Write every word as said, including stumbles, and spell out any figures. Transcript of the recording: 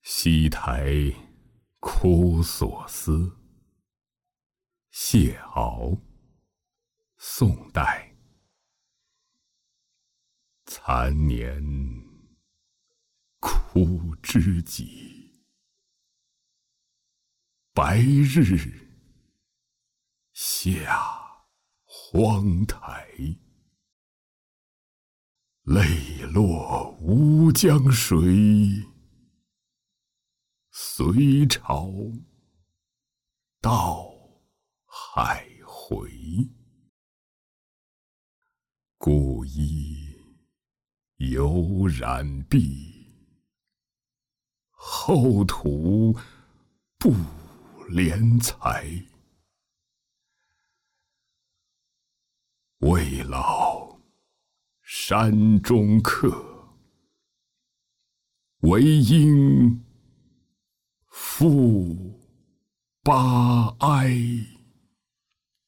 西台哭所思，谢敖，宋代。残年哭知己，白日下荒台。泪落乌江水，随潮到海回。故衣犹染碧，后土不怜才。未老山中客，唯应付巴埃。